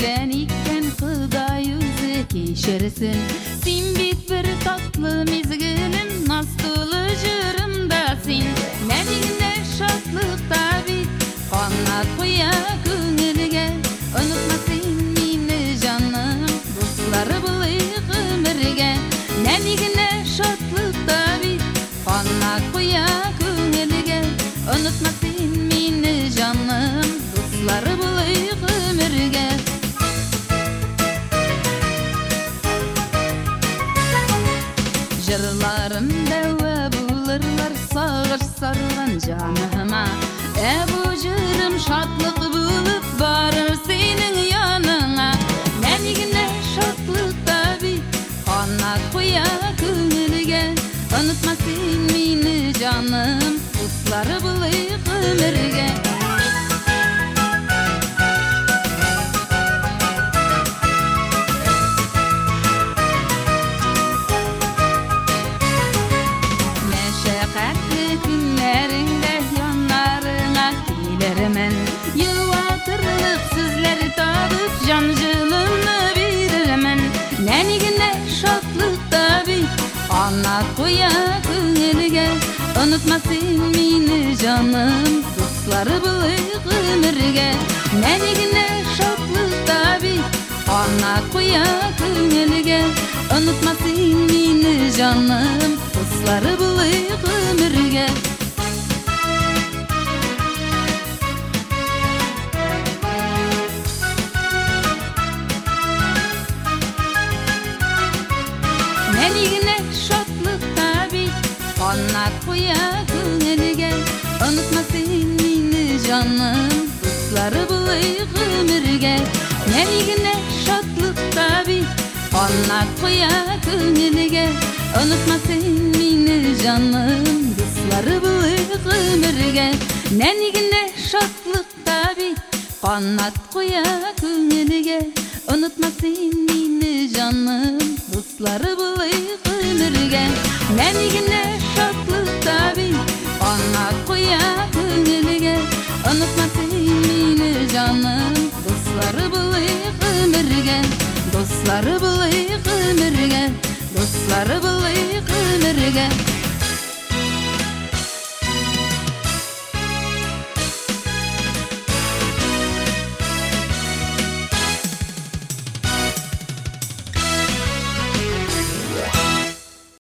bilen iken Hudaý yüzi keşersin. Sin bit bir tatlı mizgilim, nastuly jırımda sin. Nädigine şatlykda bit, qanat qoya köňelge. Unutma sin meni canım, dostlary bulyk ömürge. Nädigine şatlykda bit, qanat qoya köňelge. Unutma sin meni canım, dostlary bulyk ömürge. Jırlarım däwe bulurlar sagır sargan janyma. Bu jırım şatlyk bulup barar senin yanına. Näligine şatlykda bit, qanat qoya köňelge. Unutma sen meni canım, dostlary bulyk ömürge. Meşakkatli günlerinde yanlarına gidermen. Ýywatyrlyk sizleri tabyp jan jylymny berermen. Näligine şatlykda bit, qanat qoya köňelge. Unutma sen meni canım, dostlary bulyk ömürge. Näligine şatlykda bit, qanat qoya köňelge. Unutma sen meni canım, dostlary bulyk ömürge. Näligine şatlykda bit, qanat qoya köňelge. Unutma sen meni canım, dostlary bulyk ömürge. Näligine şatlykda bit, qanat qoya köňelge. Unutma sen meni canım, dostlary bulyk ömürge. Näligine şatlykda bit, qanat qoya köňelge. Unutma sen meni canım, dostlary bulyk ömürge. Näligine şatlykda bit, qanat qoya köňelge. Unutma sen meni canım, dostlary bulyk ömürge. Dostlary bulyk ömürge. Dostlary bulyk ömürge.